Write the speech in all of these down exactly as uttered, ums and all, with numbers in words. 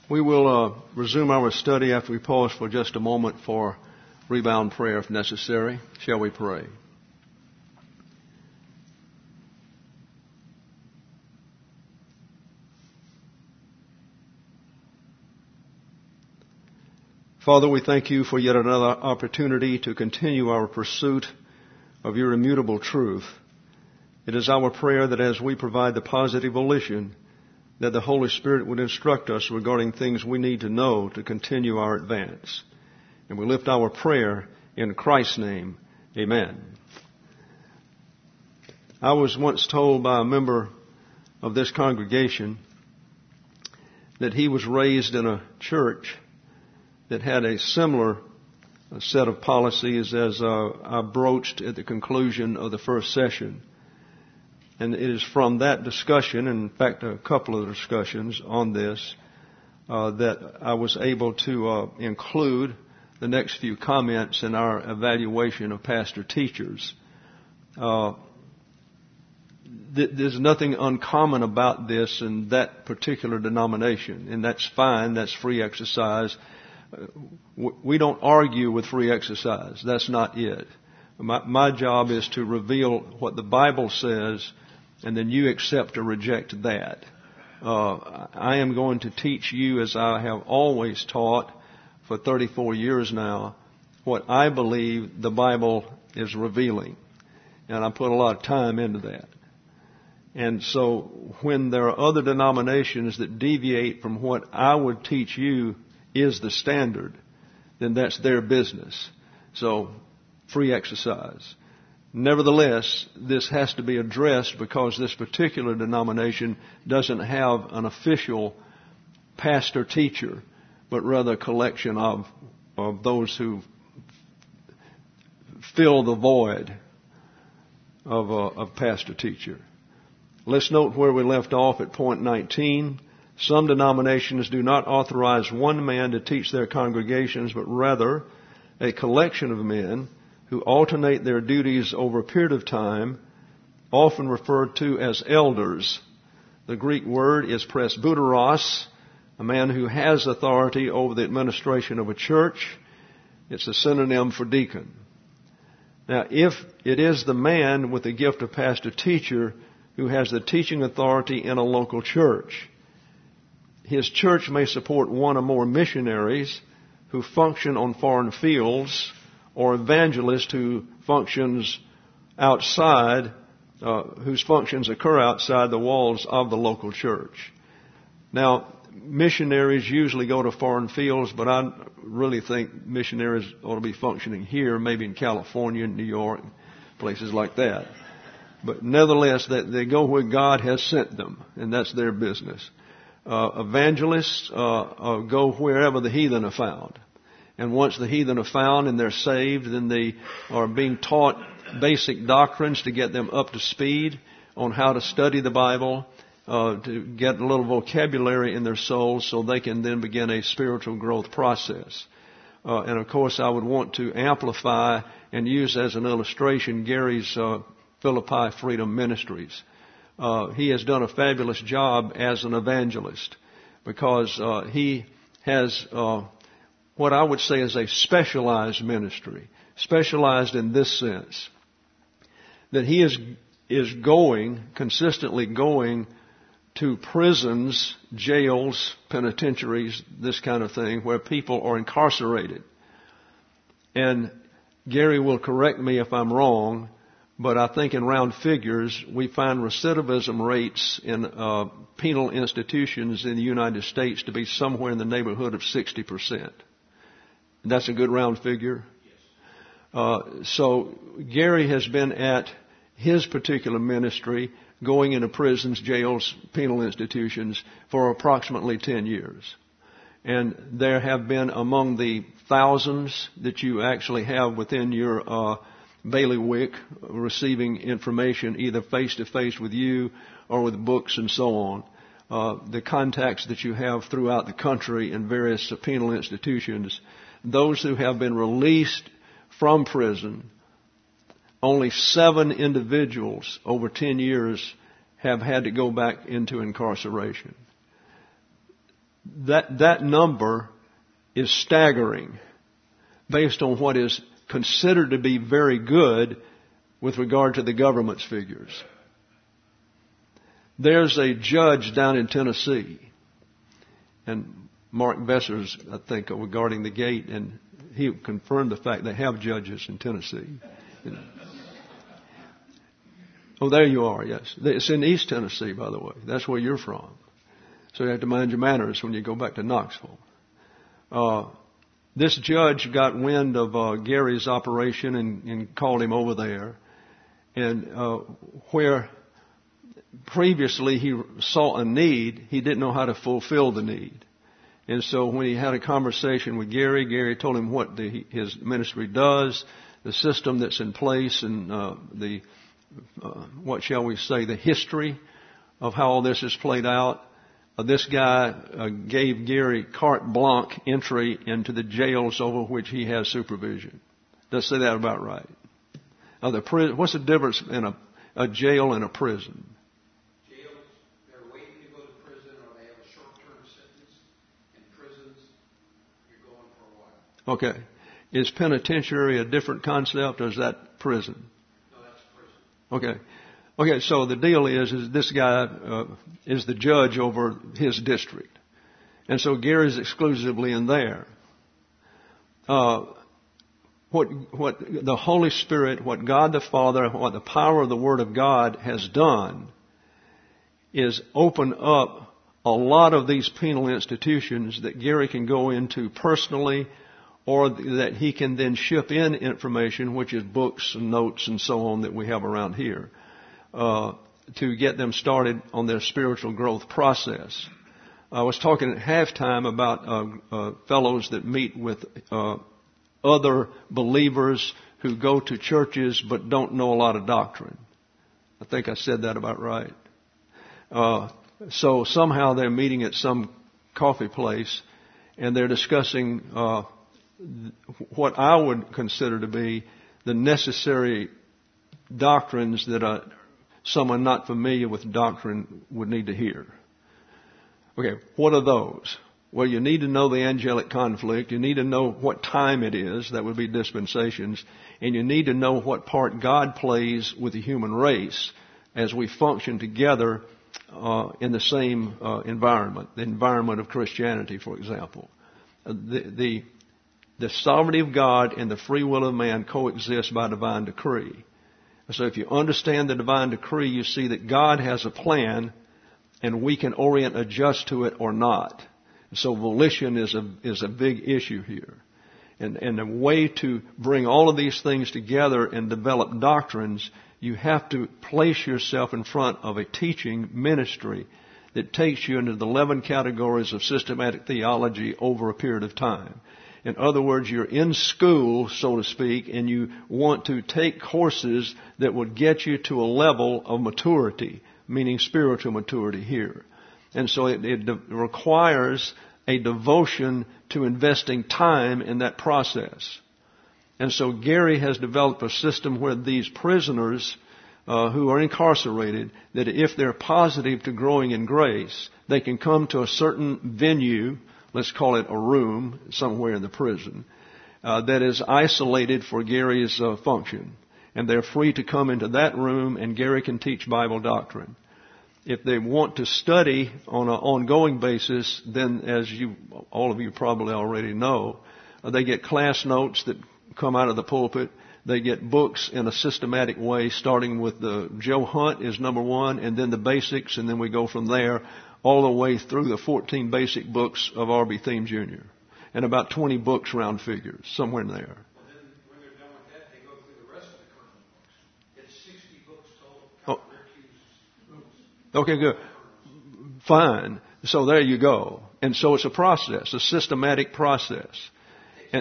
We will uh, resume our study after we pause for just a moment for rebound prayer if necessary. Shall we pray? Father, we thank you for yet another opportunity to continue our pursuit of your immutable truth. It is our prayer that as we provide the positive volition, that the Holy Spirit would instruct us regarding things we need to know to continue our advance. And we lift our prayer in Christ's name. Amen. I was once told by a member of this congregation that he was raised in a church that had a similar set of policies as uh, I broached at the conclusion of the first session. And it is from that discussion, and in fact a couple of discussions on this, uh, that I was able to uh, include the next few comments in our evaluation of pastor-teachers. Uh, th- there's nothing uncommon about this in that particular denomination, and that's fine, that's free exercise. Uh, we don't argue with free exercise. That's not it. My, my job is to reveal what the Bible says, and then you accept or reject that. Uh, I am going to teach you, as I have always taught for thirty-four years now, what I believe the Bible is revealing. And I put a lot of time into that. And so when there are other denominations that deviate from what I would teach you is the standard, then that's their business. So, free exercise. Nevertheless, this has to be addressed because this particular denomination doesn't have an official pastor-teacher, but rather a collection of, of those who fill the void of a of pastor-teacher. Let's note where we left off at point nineteen. Some denominations do not authorize one man to teach their congregations, but rather a collection of men who alternate their duties over a period of time, often referred to as elders. The Greek word is presbyteros, a man who has authority over the administration of a church. It's a synonym for deacon. Now, if it is the man with the gift of pastor-teacher who has the teaching authority in a local church, his church may support one or more missionaries who function on foreign fields, or evangelist who functions outside, uh, whose functions occur outside the walls of the local church. Now, missionaries usually go to foreign fields, but I really think missionaries ought to be functioning here, maybe in California, New York, places like that. But nevertheless, they, they go where God has sent them, and that's their business. Uh, evangelists uh, uh, go wherever the heathen are found. And once the heathen are found and they're saved, then they are being taught basic doctrines to get them up to speed on how to study the Bible, uh, to get a little vocabulary in their souls so they can then begin a spiritual growth process. Uh, and of course, I would want to amplify and use as an illustration Gary's uh, Philippi Freedom Ministries. Uh, he has done a fabulous job as an evangelist because uh, he has uh, what I would say is a specialized ministry, specialized in this sense, that he is is going, consistently going to prisons, jails, penitentiaries, this kind of thing, where people are incarcerated. And Gary will correct me if I'm wrong, but I think in round figures, we find recidivism rates in uh, penal institutions in the United States to be somewhere in the neighborhood of sixty percent. That's a good round figure. Uh, so Gary has been at his particular ministry going into prisons, jails, penal institutions for approximately ten years. And there have been among the thousands that you actually have within your uh, bailiwick receiving information either face-to-face with you or with books and so on. Uh, the contacts that you have throughout the country in various penal institutions, those who have been released from prison, only seven individuals over ten years have had to go back into incarceration. that, that number is staggering based on what is considered to be very good with regard to the government's figures. There's a judge down in Tennessee, and Mark Besser's, I think, regarding the gate, and he confirmed the fact they have judges in Tennessee. You know. Oh, there you are, yes. It's in East Tennessee, by the way. That's where you're from. So you have to mind your manners when you go back to Knoxville. Uh, this judge got wind of uh, Gary's operation and, and called him over there. And uh, where previously he saw a need, he didn't know how to fulfill the need. And so when he had a conversation with Gary, Gary told him what the, his ministry does, the system that's in place, and uh, the, uh, what shall we say, the history of how all this is played out. Uh, this guy uh, gave Gary carte blanche entry into the jails over which he has supervision. Does say that about right? Uh, the pri- what's the difference in a, a jail and a prison? Jails, they're waiting to go to prison, or they have a short-term sentence. In prisons, you're going for a while. Okay. Is penitentiary a different concept, or is that prison? No, that's prison. Okay. Okay, so the deal is, is this guy uh, is the judge over his district. And so Gary's exclusively in there. Uh, what, what the Holy Spirit, what God the Father, what the power of the Word of God has done is open up a lot of these penal institutions that Gary can go into personally, or that he can then ship in information, which is books and notes and so on that we have around here. Uh, to get them started on their spiritual growth process. I was talking at halftime about uh, uh, fellows that meet with uh, other believers who go to churches but don't know a lot of doctrine. I think I said that about right. Uh, so somehow they're meeting at some coffee place and they're discussing uh, what I would consider to be the necessary doctrines that a someone not familiar with doctrine would need to hear. Okay, what are those? Well, you need to know the angelic conflict. You need to know what time it is. That would be dispensations. And you need to know what part God plays with the human race as we function together uh, in the same uh, environment, the environment of Christianity, for example. Uh, the, the, the sovereignty of God and the free will of man coexist by divine decree. So if you understand the divine decree, you see that God has a plan and we can orient, adjust to it or not. So volition is a, is a big issue here. And, and the way to bring all of these things together and develop doctrines, you have to place yourself in front of a teaching ministry that takes you into the eleven categories of systematic theology over a period of time. In other words, you're in school, so to speak, and you want to take courses that would get you to a level of maturity, meaning spiritual maturity here. And so it, it de- requires a devotion to investing time in that process. And so Gary has developed a system where these prisoners uh, who are incarcerated, that if they're positive to growing in grace, they can come to a certain venue, let's call it a room somewhere in the prison, uh, that is isolated for Gary's uh, function. And they're free to come into that room and Gary can teach Bible doctrine. If they want to study on an ongoing basis, then as you, all of you probably already know, uh, they get class notes that come out of the pulpit. They get books in a systematic way, starting with the Joe Hunt is number one, and then the basics, and then we go from there all the way through the fourteen basic books of R B Thiem Junior and about twenty books round figures, somewhere in there. Well, then when they're done with that, they go through the rest of the current books. It's sixty books total. Oh. Okay, good. Fine. So there you go. And so it's a process, a systematic process. And,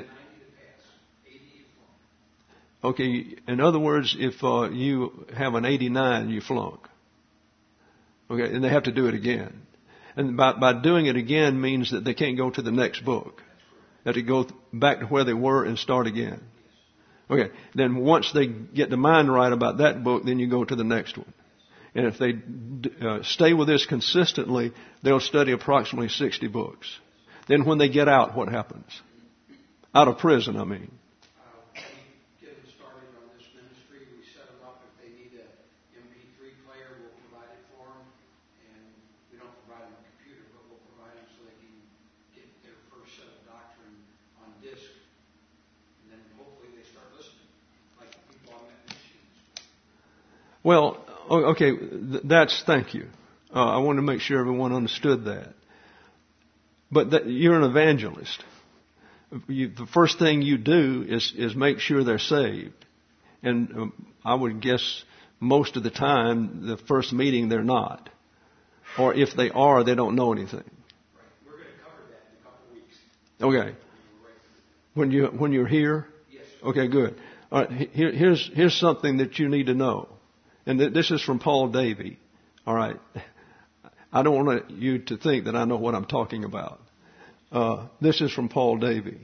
okay, in other words, if uh, you have an eighty-nine, you flunk. Okay, and they have to do it again. And by, by doing it again means that they can't go to the next book. They have to go back to where they were and start again. Okay, then once they get the mind right about that book, then you go to the next one. And if they uh, stay with this consistently, they'll study approximately sixty books. Then when they get out, what happens? Out of prison, I mean. Uh, we get them started on this ministry. We set them up. If they need a M P three player, we'll provide it for them. And we don't provide them a computer, but we'll provide them so they can get their first set of doctrine on disc. And then hopefully they start listening, like the people I met in machines. Well, okay, that's, thank you. Uh, I want to make sure everyone understood that. But that, you're an evangelist. You, the first thing you do is, is make sure they're saved. And um, I would guess most of the time, the first meeting, they're not. Or if they are, they don't know anything. Right. We're going to cover that in a couple of weeks. Okay. When you when you're here? Yes. Okay, good. All right. Here, here's here's something that you need to know, and th- this is from Paul Davey. All right. I don't want you to think that I know what I'm talking about. Uh, this is from Paul Davey.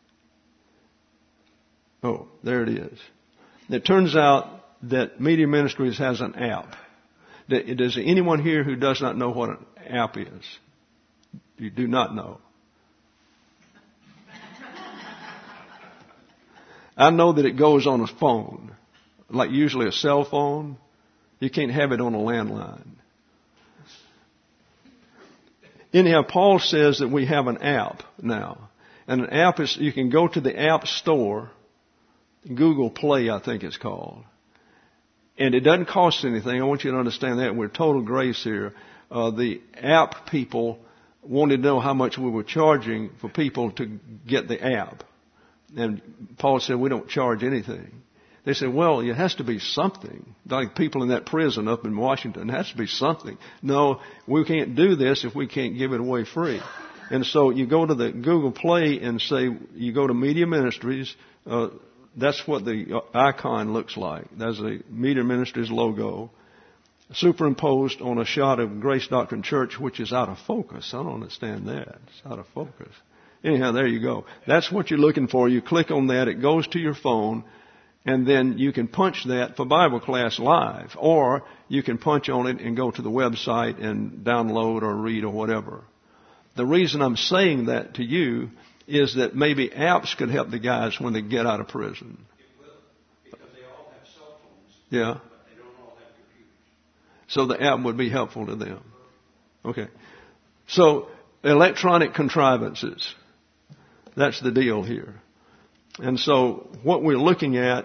Oh, there it is. It turns out that Media Ministries has an app. Does anyone here who does not know what an app is? You do not know. I know that it goes on a phone, like usually a cell phone. You can't have it on a landline. Anyhow, Paul says that we have an app now. And an app is, you can go to the App Store, Google Play, I think it's called. And it doesn't cost anything. I want you to understand that. We're total grace here. Uh, the app people wanted to know how much we were charging for people to get the app. And Paul said, we don't charge anything. They said, well, it has to be something. Like people in that prison up in Washington, it has to be something. No, we can't do this if we can't give it away free. And so you go to the Google Play and say, you go to Media Ministries. Uh, that's what the icon looks like. That's the Media Ministries logo superimposed on a shot of Grace Doctrine Church, which is out of focus. I don't understand that. It's out of focus. Anyhow, there you go. That's what you're looking for. You click on that. It goes to your phone. And then you can punch that for Bible class live. Or you can punch on it and go to the website and download or read or whatever. The reason I'm saying that to you is that maybe apps could help the guys when they get out of prison. It will, because they all have cell phones. Yeah. But they don't all have computers. So the app would be helpful to them. Okay. So electronic contrivances. That's the deal here. And so what we're looking at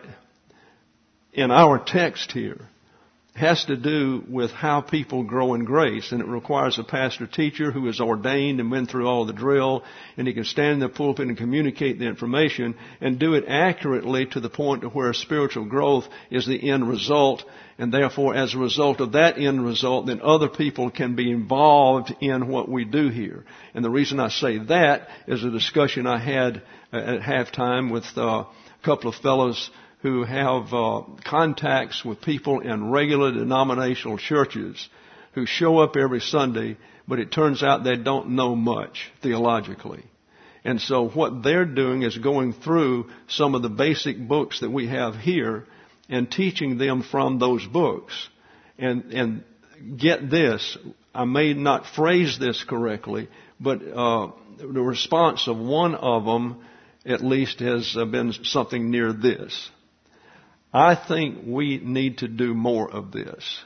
in our text here has to do with how people grow in grace. And it requires a pastor teacher who is ordained and went through all the drill, and he can stand in the pulpit and communicate the information and do it accurately to the point to where spiritual growth is the end result. And therefore, as a result of that end result, then other people can be involved in what we do here. And the reason I say that is a discussion I had at halftime with uh, a couple of fellows who have uh, contacts with people in regular denominational churches who show up every Sunday, but it turns out they don't know much theologically. And so what they're doing is going through some of the basic books that we have here and teaching them from those books. And, and get this, I may not phrase this correctly, but uh, the response of one of them at least has been something near this. I think we need to do more of this.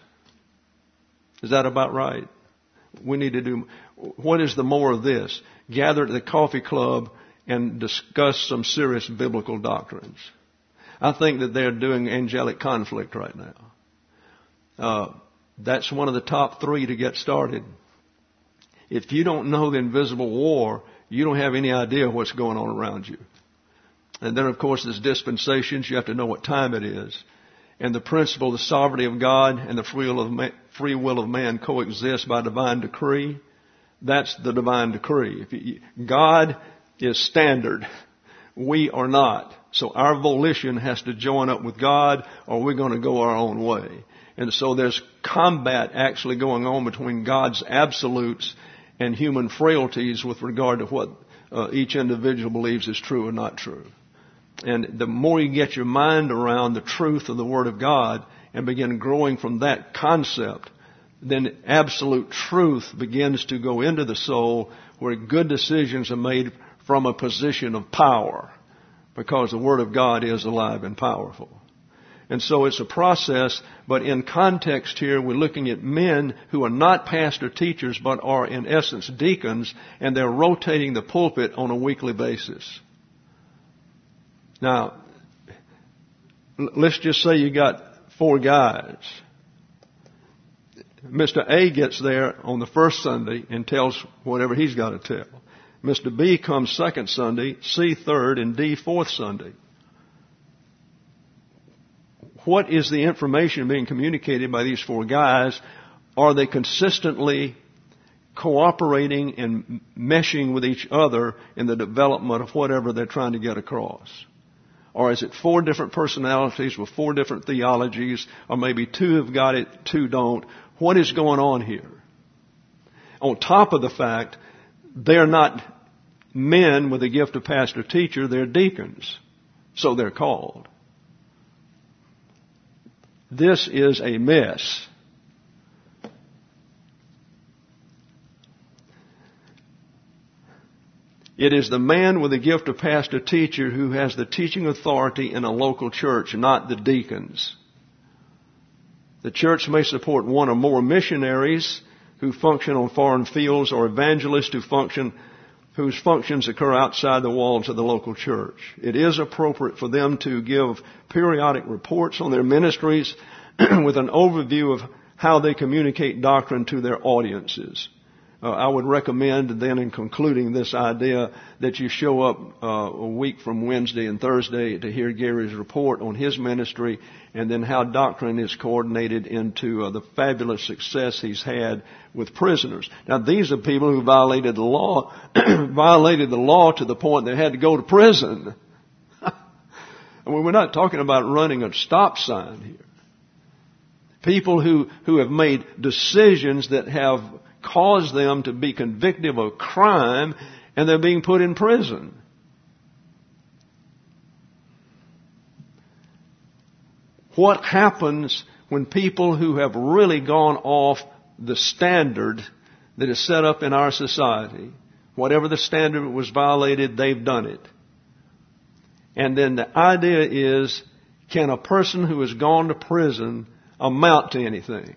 Is that about right? We need to do, what is the more of this? Gather at the coffee club and discuss some serious biblical doctrines. I think that they're doing angelic conflict right now. Uh, that's one of the top three to get started. If you don't know the invisible war, you don't have any idea what's going on around you. And then, of course, there's dispensations. You have to know what time it is. And the principle, the sovereignty of God and the free will of man, free will of man coexist by divine decree. That's the divine decree. If you, God is standard. We are not. So our volition has to join up with God, or we're going to go our own way. And so there's combat actually going on between God's absolutes and human frailties with regard to what uh, each individual believes is true or not true. And the more you get your mind around the truth of the Word of God and begin growing from that concept, then absolute truth begins to go into the soul where good decisions are made from a position of power, because the Word of God is alive and powerful. And so it's a process, but in context here, we're looking at men who are not pastor teachers, but are in essence deacons, and they're rotating the pulpit on a weekly basis. Now, let's just say you got four guys. Mister A gets there on the first Sunday and tells whatever he's got to tell. Mister B comes second Sunday, C third, and D fourth Sunday. What is the information being communicated by these four guys? Are they consistently cooperating and meshing with each other in the development of whatever they're trying to get across? Or is it four different personalities with four different theologies, or maybe two have got it, two don't? What is going on here? On top of the fact, they're not men with the gift of pastor teacher, they're deacons. So they're called. This is a mess. It is the man with the gift of pastor teacher who has the teaching authority in a local church, not the deacons. The church may support one or more missionaries who function on foreign fields, or evangelists who function, whose functions occur outside the walls of the local church. It is appropriate for them to give periodic reports on their ministries with an overview of how they communicate doctrine to their audiences. Uh, I would recommend then, in concluding this idea, that you show up uh, a week from Wednesday and Thursday to hear Gary's report on his ministry, and then how doctrine is coordinated into uh, the fabulous success he's had with prisoners. Now, these are people who violated the law, violated the law to the point they had to go to prison. I mean, we're not talking about running a stop sign here. People who, who have made decisions that have caused them to be convicted of a crime, and they're being put in prison. What happens when people who have really gone off the standard that is set up in our society, whatever the standard was violated, they've done it. And then the idea is, can a person who has gone to prison amount to anything?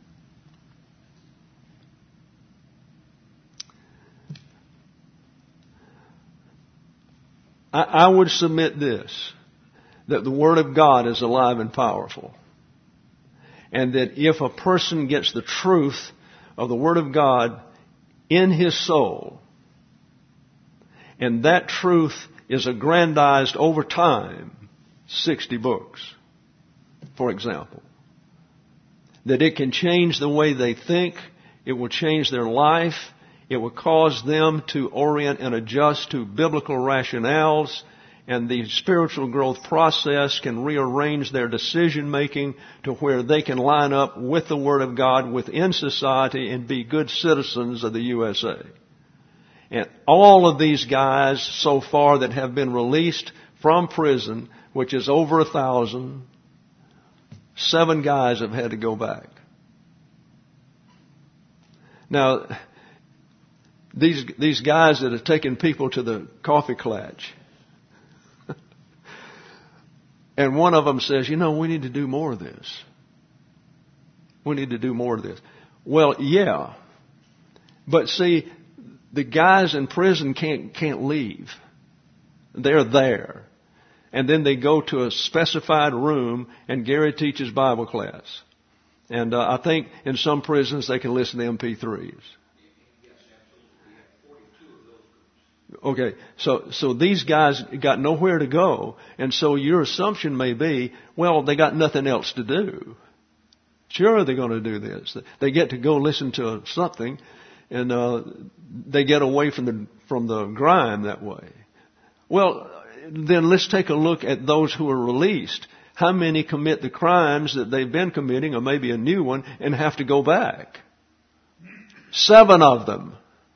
I, I would submit this, that the Word of God is alive and powerful. And that if a person gets the truth of the Word of God in his soul, and that truth is aggrandized over time, sixty books, for example, that it can change the way they think, it will change their life, it will cause them to orient and adjust to biblical rationales, and the spiritual growth process can rearrange their decision making to where they can line up with the Word of God within society and be good citizens of the U S A. And all of these guys so far that have been released from prison, which is over a thousand, seven guys have had to go back. Now, these these guys that have taken people to the coffee klatch, and one of them says, you know, we need to do more of this. We need to do more of this. Well, yeah. But see, the guys in prison can't can't leave. They're there. And then they go to a specified room, and Gary teaches Bible class. And uh, I think in some prisons they can listen to M P threes. Okay, so so these guys got nowhere to go, and so your assumption may be, well, they got nothing else to do. Sure, they're going to do this. They get to go listen to something, and uh, they get away from the from the grime that way. Well, then let's take a look at those who are released. How many commit the crimes that they've been committing, or maybe a new one, and have to go back? Seven of them.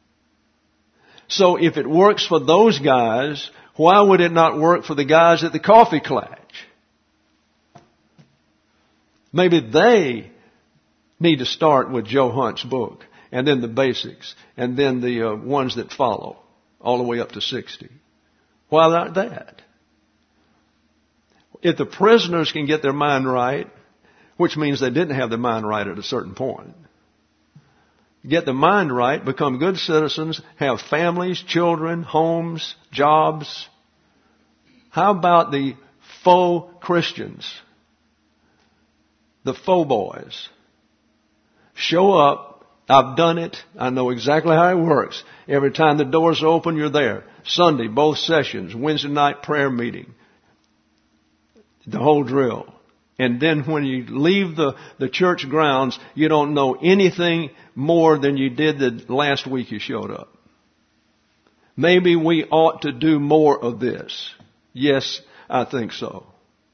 So if it works for those guys, why would it not work for the guys at the coffee klatch? Maybe they need to start with Joe Hunt's book, and then the basics, and then the uh, ones that follow, all the way up to sixty. Why not that? If the prisoners can get their mind right, which means they didn't have their mind right at a certain point, get the mind right, become good citizens, have families, children, homes, jobs. How about the faux Christians? The faux boys. Show up. I've done it. I know exactly how it works. Every time the doors open, you're there. Sunday, both sessions. Wednesday night prayer meeting. The whole drill. And then when you leave the, the church grounds, you don't know anything more than you did the last week you showed up. Maybe we ought to do more of this. Yes, I think so.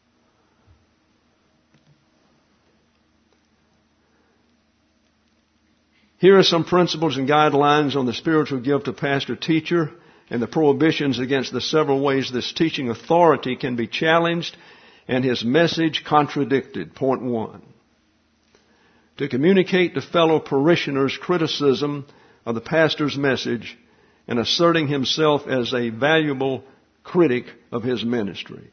Here are some principles and guidelines on the spiritual gift of pastor-teacher and the prohibitions against the several ways this teaching authority can be challenged and his message contradicted. Point one. To communicate to fellow parishioners criticism of the pastor's message and asserting himself as a valuable critic of his ministry.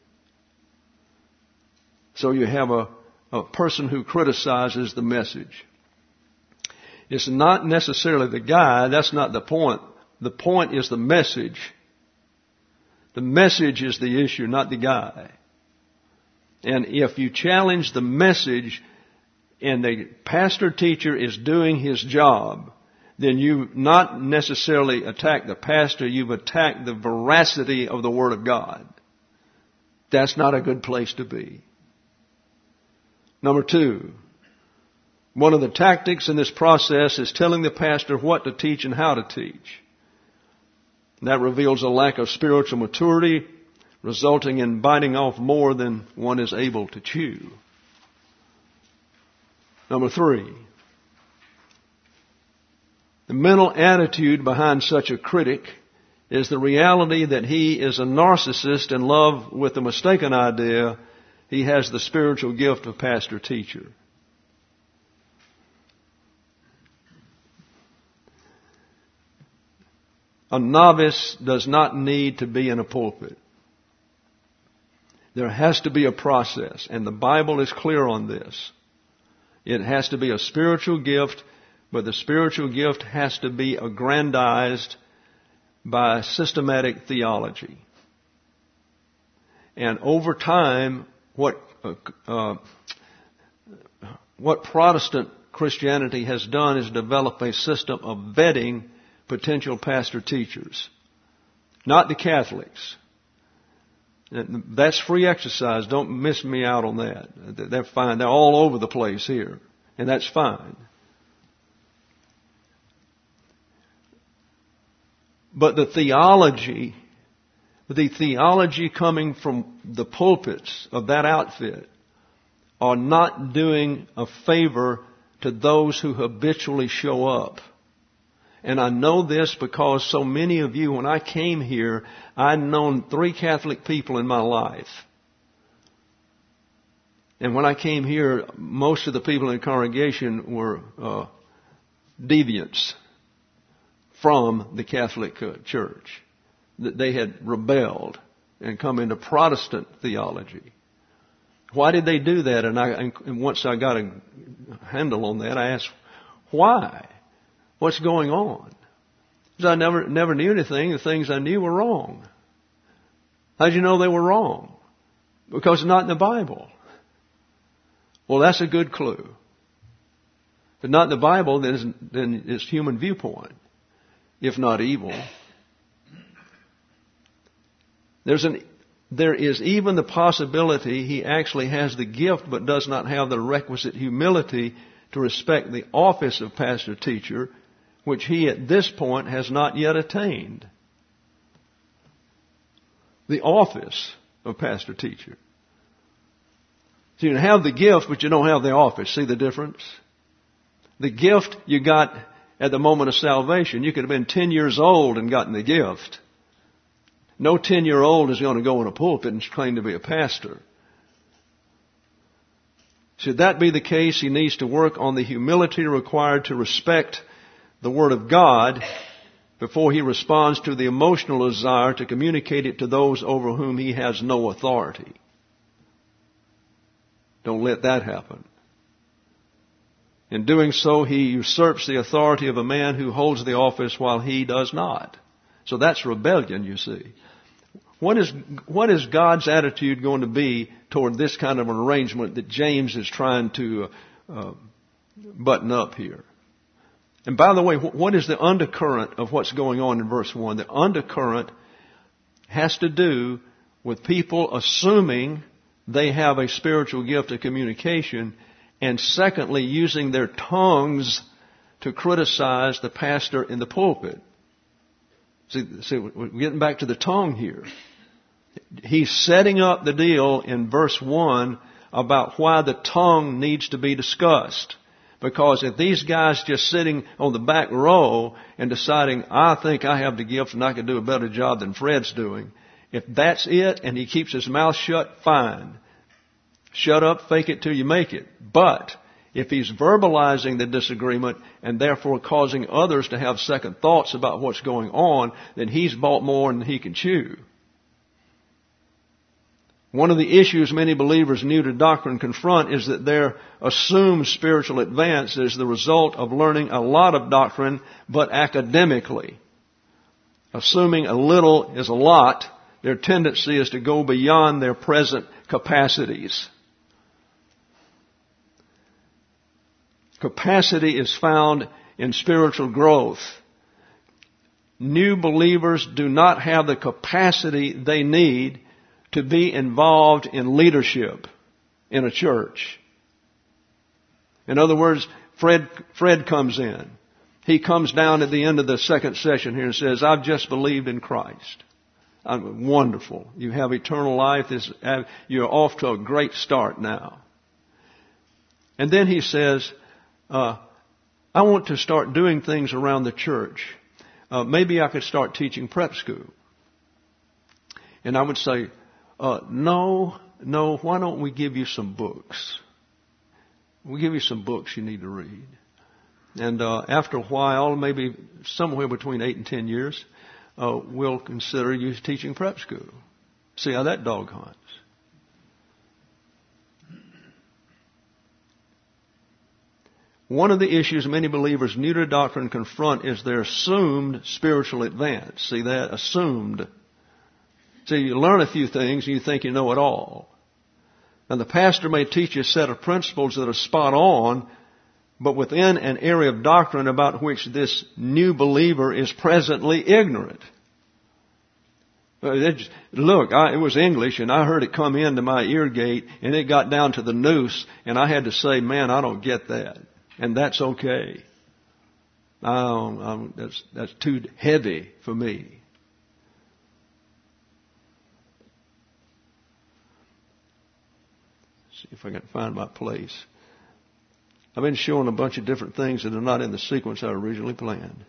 So you have a, a person who criticizes the message. It's not necessarily the guy. That's not the point. The point is the message. The message is the issue, not the guy. And if you challenge the message and the pastor teacher is doing his job, then you not necessarily attack the pastor, you've attacked the veracity of the Word of God. That's not a good place to be. Number two, one of the tactics in this process is telling the pastor what to teach and how to teach. That reveals a lack of spiritual maturity, resulting in biting off more than one is able to chew. Number three, the mental attitude behind such a critic is the reality that he is a narcissist in love with the mistaken idea he has the spiritual gift of pastor-teacher. A novice does not need to be in a pulpit. There has to be a process, and the Bible is clear on this. It has to be a spiritual gift, but the spiritual gift has to be aggrandized by systematic theology. And over time, what uh, uh, what Protestant Christianity has done is develop a system of vetting potential pastor teachers, not the Catholics. That's free exercise. Don't miss me out on that. They're fine. They're all over the place here, and that's fine. But the theology, the theology coming from the pulpits of that outfit are not doing a favor to those who habitually show up. And I know this because so many of you, when I came here, I'd known three Catholic people in my life. And when I came here, most of the people in the congregation were uh, deviants from the Catholic uh, Church. That they had rebelled and come into Protestant theology. Why did they do that? And, I, and once I got a handle on that, I asked, why? What's going on? Because I never never knew anything. The things I knew were wrong. How'd you know they were wrong? Because it's not in the Bible. Well, that's a good clue. If it's not in the Bible, then it's, then it's human viewpoint, if not evil. There's an, there is even the possibility he actually has the gift but does not have the requisite humility to respect the office of pastor-teacher, which he at this point has not yet attained. The office of pastor-teacher. So you can have the gift, but you don't have the office. See the difference? The gift you got at the moment of salvation. You could have been ten years old and gotten the gift. No ten-year-old is going to go in a pulpit and claim to be a pastor. Should that be the case, he needs to work on the humility required to respect the Word of God before he responds to the emotional desire to communicate it to those over whom he has no authority. Don't let that happen. In doing so, he usurps the authority of a man who holds the office while he does not. So that's rebellion, you see. What is, what is God's attitude going to be toward this kind of an arrangement that James is trying to uh, button up here? And by the way, what is the undercurrent of what's going on in verse one? The undercurrent has to do with people assuming they have a spiritual gift of communication, and secondly, using their tongues to criticize the pastor in the pulpit. See, see, we're getting back to the tongue here. He's setting up the deal in verse one about why the tongue needs to be discussed. Because if these guys just sitting on the back row and deciding, I think I have the gift and I can do a better job than Fred's doing, if that's it and he keeps his mouth shut, fine. Shut up, fake it till you make it. But if he's verbalizing the disagreement and therefore causing others to have second thoughts about what's going on, then he's bought more than he can chew. One of the issues many believers new to doctrine confront is that their assumed spiritual advance is the result of learning a lot of doctrine, but academically. Assuming a little is a lot, their tendency is to go beyond their present capacities. Capacity is found in spiritual growth. New believers do not have the capacity they need to be involved in leadership in a church. In other words, Fred, Fred comes in. He comes down at the end of the second session here and says, I've just believed in Christ. I'm, wonderful. You have eternal life. This, you're off to a great start now. And then he says, uh, I want to start doing things around the church. Uh, maybe I could start teaching prep school. And I would say, Uh, no, no, why don't we give you some books? We'll give you some books you need to read. And uh, after a while, maybe somewhere between eight and ten years, uh, we'll consider you teaching prep school. See how that dog hunts. One of the issues many believers new to doctrine confront is their assumed spiritual advance. See that? Assumed. So you learn a few things and you think you know it all. And the pastor may teach you a set of principles that are spot on, but within an area of doctrine about which this new believer is presently ignorant. Just, look, I, it was English and I heard it come into my ear gate and it got down to the noose and I had to say, man, I don't get that. And that's okay. I don't, I'm, that's, that's too heavy for me. See if I can find my place. I've been showing a bunch of different things that are not in the sequence I originally planned.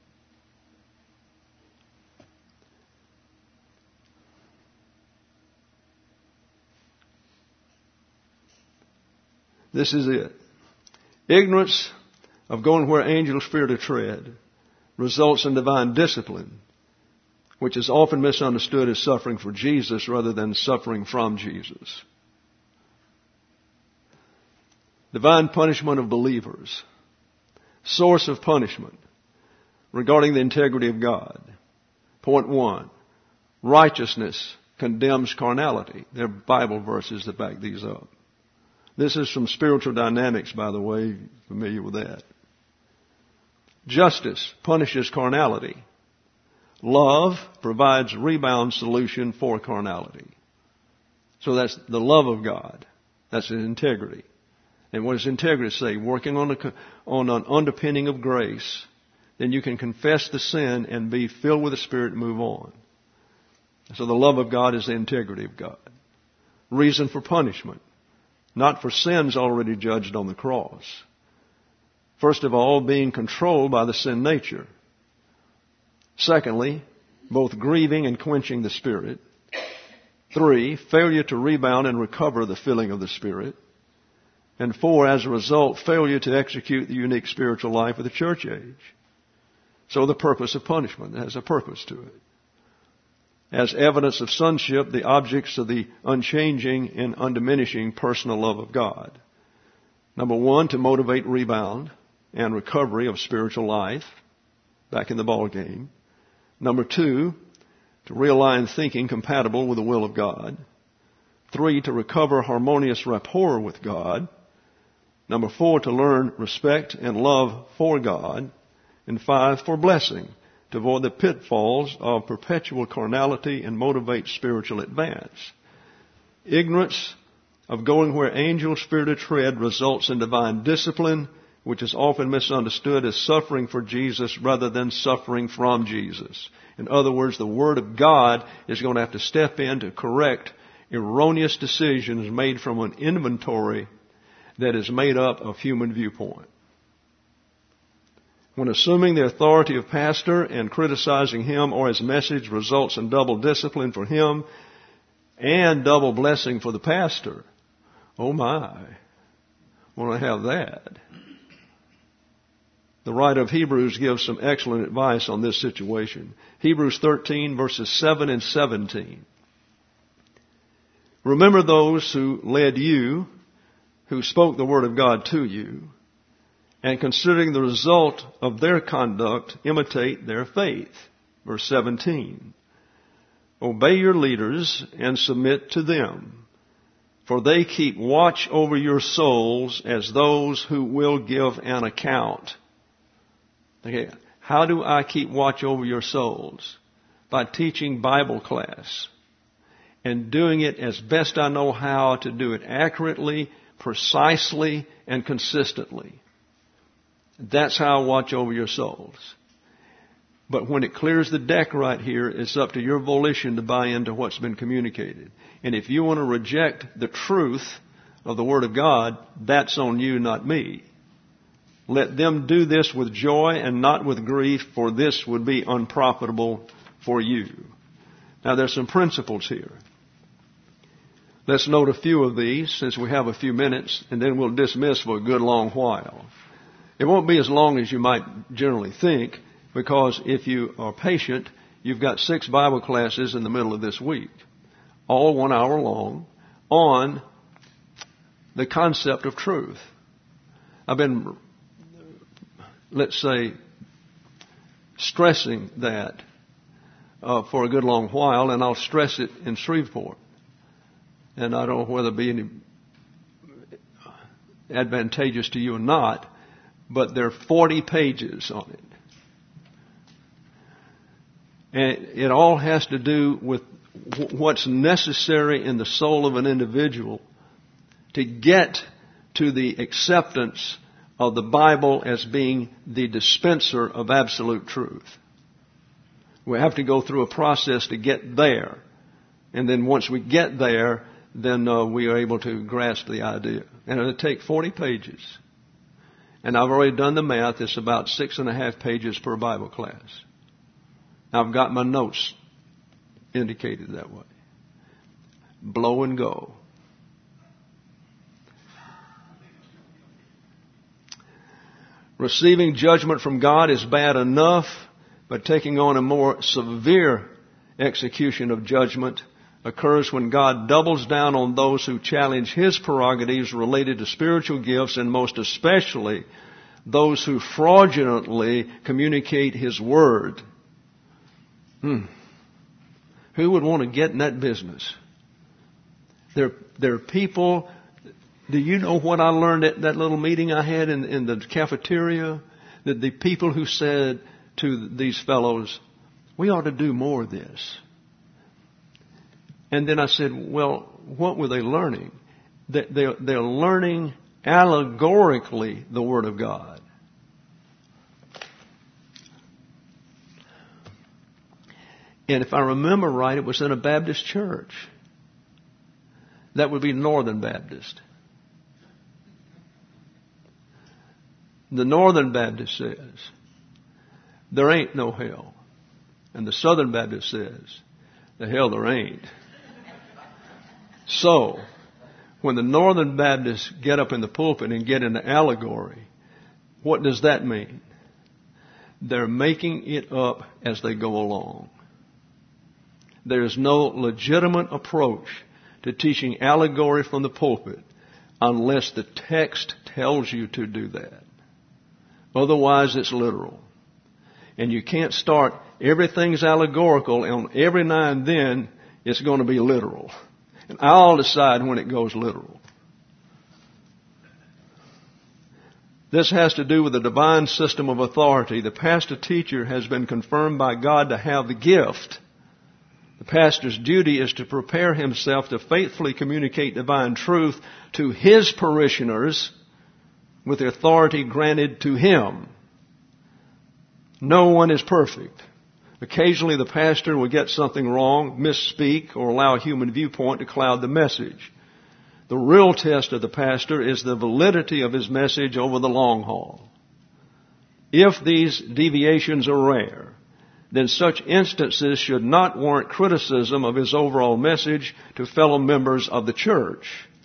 This is it. Ignorance of going where angels fear to tread results in divine discipline, which is often misunderstood as suffering for Jesus rather than suffering from Jesus. Divine punishment of believers. Source of punishment regarding the integrity of God. Point one. Righteousness condemns carnality. There are Bible verses that back these up. This is from Spiritual Dynamics, by the way. Familiar with that. Justice punishes carnality. Love provides rebound solution for carnality. So that's the love of God. That's integrity. And what does integrity say? Working on, a, on an underpinning of grace. Then you can confess the sin and be filled with the Spirit and move on. So the love of God is the integrity of God. Reason for punishment. Not for sins already judged on the cross. First of all, being controlled by the sin nature. Secondly, both grieving and quenching the Spirit. Three, failure to rebound and recover the filling of the Spirit. And four, as a result, failure to execute the unique spiritual life of the church age. So the purpose of punishment has a purpose to it. As evidence of sonship, the objects of the unchanging and undiminishing personal love of God. Number one, to motivate rebound and recovery of spiritual life back in the ball game. Number two, to realign thinking compatible with the will of God. Three, to recover harmonious rapport with God. Number four, to learn respect and love for God. And five, for blessing, to avoid the pitfalls of perpetual carnality and motivate spiritual advance. Ignorance of going where angels fear to tread results in divine discipline, which is often misunderstood as suffering for Jesus rather than suffering from Jesus. In other words, the Word of God is going to have to step in to correct erroneous decisions made from an inventory that is made up of human viewpoint. When assuming the authority of pastor and criticizing him or his message results in double discipline for him and double blessing for the pastor, oh my, want to have that. The writer of Hebrews gives some excellent advice on this situation. Hebrews thirteen, verses seven and seventeen. Remember those who led you, who spoke the word of God to you, and considering the result of their conduct, imitate their faith. Verse seventeen. Obey your leaders and submit to them, for they keep watch over your souls as those who will give an account. Okay, how do I keep watch over your souls? By teaching Bible class and doing it as best I know how to do it accurately, precisely, and consistently. That's how I watch over your souls. But when it clears the deck right here, it's up to your volition to buy into what's been communicated. And if you want to reject the truth of the Word of God, that's on you, not me. Let them do this with joy and not with grief, for this would be unprofitable for you. Now there's some principles here. Let's note a few of these since we have a few minutes, and then we'll dismiss for a good long while. It won't be as long as you might generally think, because if you are patient, you've got six Bible classes in the middle of this week, all one hour long, on the concept of truth. I've been, let's say, stressing that uh, for a good long while, and I'll stress it in Shreveport. And I don't know whether it'll be any advantageous to you or not, but there are forty pages on it. And it all has to do with what's necessary in the soul of an individual to get to the acceptance of the Bible as being the dispenser of absolute truth. We have to go through a process to get there. And then once we get there, then uh, we are able to grasp the idea. And it'll take forty pages. And I've already done the math. It's about six and a half pages per Bible class. I've got my notes indicated that way. Blow and go. Receiving judgment from God is bad enough, but taking on a more severe execution of judgment occurs when God doubles down on those who challenge His prerogatives related to spiritual gifts, and most especially those who fraudulently communicate His Word. Hmm. Who would want to get in that business? There, there are people. Do you know what I learned at that little meeting I had in, in the cafeteria? That the people who said to these fellows, we ought to do more of this. And then I said, well, what were they learning? They're, they're learning allegorically the Word of God. And if I remember right, it was in a Baptist church. That would be Northern Baptist. The Northern Baptist says, there ain't no hell. And the Southern Baptist says, the hell there ain't. So, When the Northern Baptists get up in the pulpit and get into allegory, what does that mean? They're making it up as they go along. There is no legitimate approach to teaching allegory from the pulpit unless the text tells you to do that. Otherwise, it's literal. And you can't start, everything's allegorical, and every now and then it's going to be literal. And I'll decide when it goes literal. This has to do with the divine system of authority. The pastor-teacher has been confirmed by God to have the gift. The pastor's duty is to prepare himself to faithfully communicate divine truth to his parishioners with the authority granted to him. No one is perfect. Occasionally the pastor will get something wrong, misspeak, or allow a human viewpoint to cloud the message. The real test of the pastor is the validity of his message over the long haul. If these deviations are rare, then such instances should not warrant criticism of his overall message to fellow members of the church.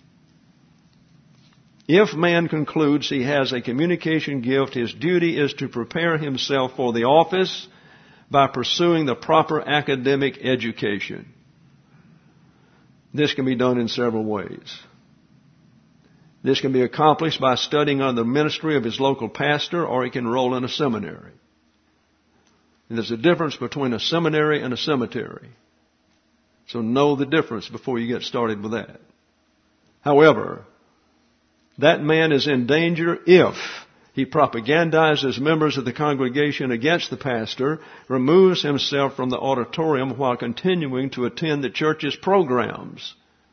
If man concludes he has a communication gift, his duty is to prepare himself for the office by pursuing the proper academic education. This can be done in several ways. This can be accomplished by studying under the ministry of his local pastor, or he can enroll in a seminary. And there's a difference between a seminary and a cemetery. So know the difference before you get started with that. However, that man is in danger if he propagandizes members of the congregation against the pastor, removes himself from the auditorium while continuing to attend the church's programs.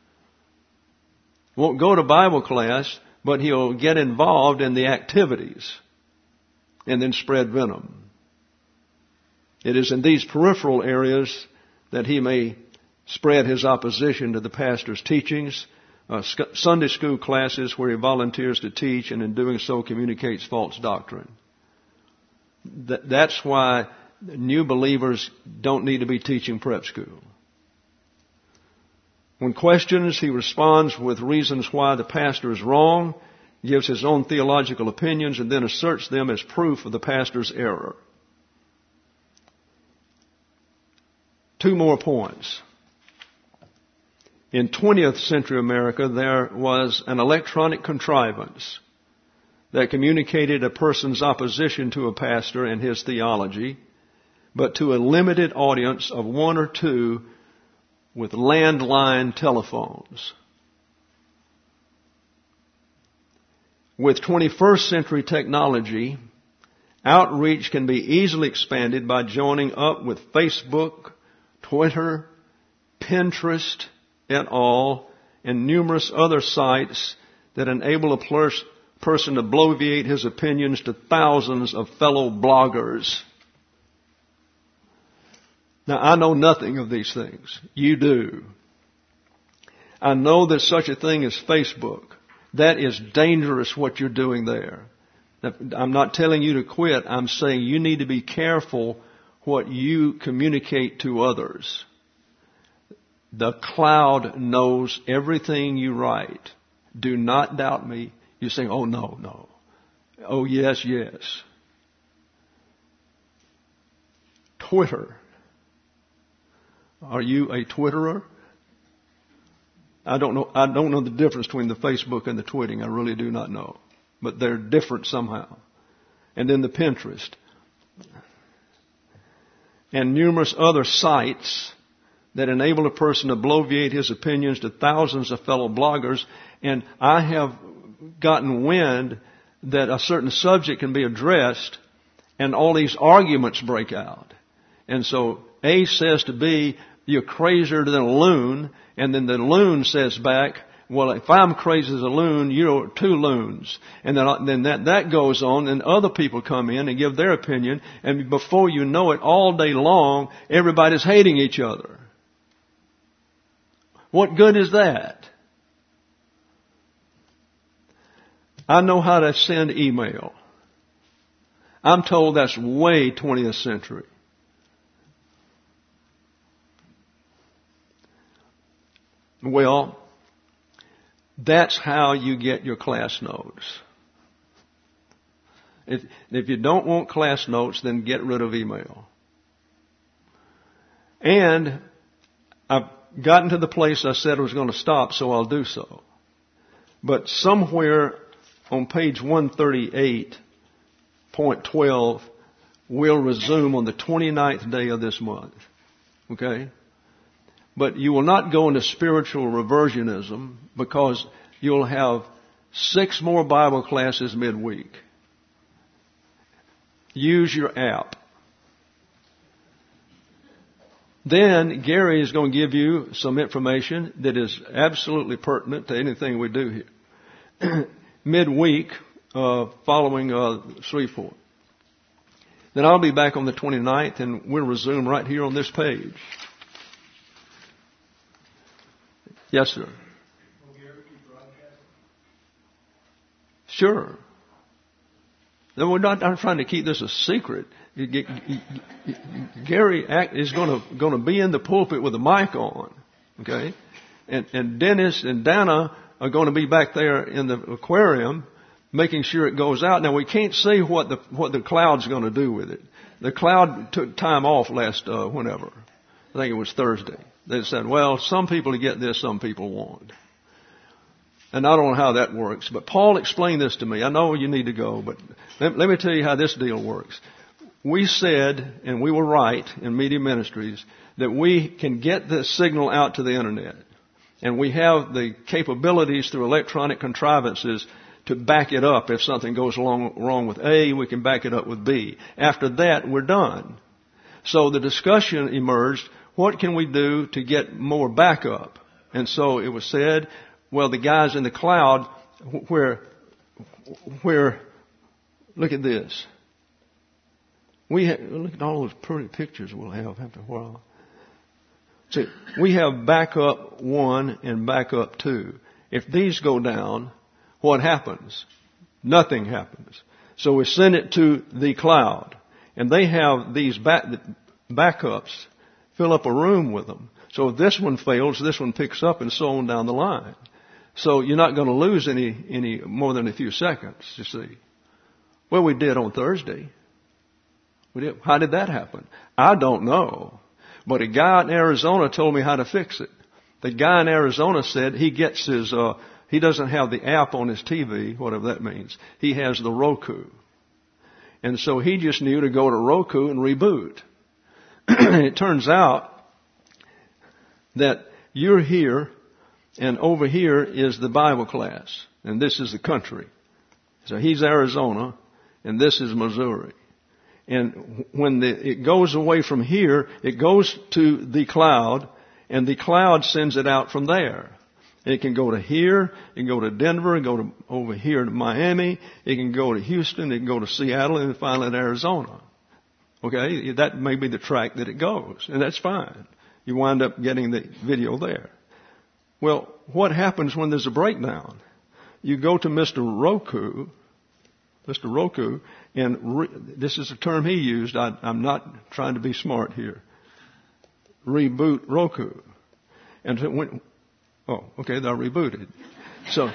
Won't go to Bible class, but he'll get involved in the activities and then spread venom. It is in these peripheral areas that he may spread his opposition to the pastor's teachings, uh, Sunday school classes where he volunteers to teach and in doing so communicates false doctrine. Th- that's why new believers don't need to be teaching prep school. When questioned, he responds with reasons why the pastor is wrong, gives his own theological opinions, and then asserts them as proof of the pastor's error. Two more points. In twentieth century America, there was an electronic contrivance that communicated a person's opposition to a pastor and his theology, but to a limited audience of one or two with landline telephones. With twenty-first century technology, outreach can be easily expanded by joining up with Facebook, Twitter, Pinterest, et al., and numerous other sites that enable a pers- person to bloviate his opinions to thousands of fellow bloggers. Now, I know nothing of these things. You do. I know there's such a thing as Facebook. That is dangerous what you're doing there. I'm not telling you to quit. I'm saying you need to be careful what you communicate to others. The cloud knows everything you write. Do not doubt me. You're saying, oh, no, no. Oh, yes, yes. Twitter. Are you a Twitterer? I don't know. I don't know the difference between the Facebook and the tweeting. I really do not know. But they're different somehow. And then the Pinterest. And numerous other sites that enable a person to bloviate his opinions to thousands of fellow bloggers. And I have gotten wind that a certain subject can be addressed and all these arguments break out. And so A says to B, you're crazier than a loon. And then the loon says back, well, if I'm crazy as a loon, you're two loons. And then, then that, that goes on, and other people come in and give their opinion. And before you know it, all day long, everybody's hating each other. What good is that? I know how to send email. I'm told that's way twentieth century. Well, That's how you get your class notes. If, if you don't want class notes, then get rid of email. And I've gotten to the place I said I was going to stop, so I'll do so. But somewhere on page one thirty-eight point twelve, we'll resume on the twenty-ninth day of this month. Okay? But you will not go into spiritual reversionism because you'll have six more Bible classes midweek. Use your app. Then Gary is going to give you some information that is absolutely pertinent to anything we do here. Midweek, uh, following uh, Shreveport. Then I'll be back on the twenty-ninth and we'll resume right here on this page. Yes, sir. Will Gary keep broadcasting? Sure. No, we're not I'm trying to keep this a secret. Gary is going to going to be in the pulpit with a mic on, okay? And, and Dennis and Dana are going to be back there in the aquarium, making sure it goes out. Now we can't see what the what the cloud's going to do with it. The cloud took time off last uh, whenever. I think it was Thursday. They said, well, some people get this, some people won't. And I don't know how that works, but Paul explained this to me. I know you need to go, but let, let me tell you how this deal works. We said, and we were right in Media Ministries, that we can get the signal out to the internet. And we have the capabilities through electronic contrivances to back it up. If something goes along, wrong with A, we can back it up with B. After that, we're done. So the discussion emerged, what can we do to get more backup? And so it was said, well, the guys in the cloud, where, where, look at this. We have, look at all those pretty pictures we'll have after a while. See, we have backup one and backup two. If these go down, what happens? Nothing happens. So we send it to the cloud, and they have these back, backups fill up a room with them. So if this one fails, this one picks up, and so on down the line. So you're not going to lose any any more than a few seconds. You see. Well, we did on Thursday. We did. How did that happen? I don't know. But a guy in Arizona told me how to fix it. The guy in Arizona said he gets his, uh, he doesn't have the app on his T V, whatever that means. He has the Roku. And so he just knew to go to Roku and reboot. It turns out that you're here and over here is the Bible class. And this is the country. So he's Arizona and this is Missouri. And when the, it goes away from here, it goes to the cloud, and the cloud sends it out from there. It can go to here, it can go to Denver, it can go to over here to Miami, it can go to Houston, it can go to Seattle, and finally to Arizona. Okay, that may be the track that it goes, and that's fine. You wind up getting the video there. Well, what happens when there's a breakdown? You go to Mister Roku, Mister Roku, and re, this is a term he used. I, I'm not trying to be smart here. Reboot Roku. And so when, oh, okay, they're rebooted. So,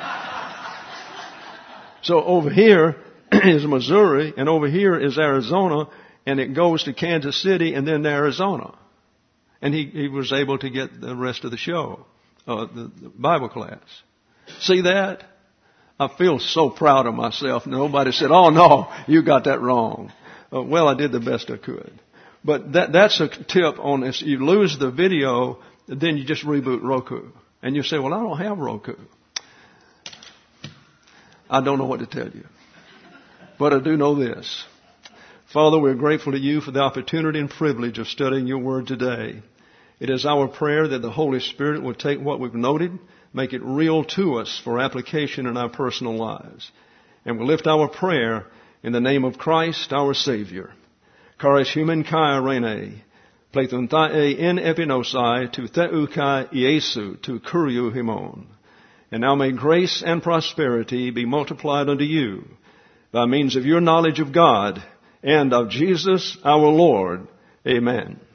so over here is Missouri, and over here is Arizona, and it goes to Kansas City and then to Arizona. And he, he was able to get the rest of the show, uh, the, the Bible class. See that? I feel so proud of myself. Nobody said, oh no, you got that wrong. Uh, well, I did the best I could. But that, that's a tip on this. You lose the video, then you just reboot Roku. And you say, well, I don't have Roku. I don't know what to tell you. But I do know this. Father, we're grateful to you for the opportunity and privilege of studying your word today. It is our prayer that the Holy Spirit will take what we've noted, make it real to us for application in our personal lives. And we'll lift our prayer in the name of Christ, our Savior. Charis human kai rene, plethon thae in epinosai, tu theu kai Iesu, tu kuriu himon. And now may grace and prosperity be multiplied unto you by means of your knowledge of God and of Jesus our Lord. Amen.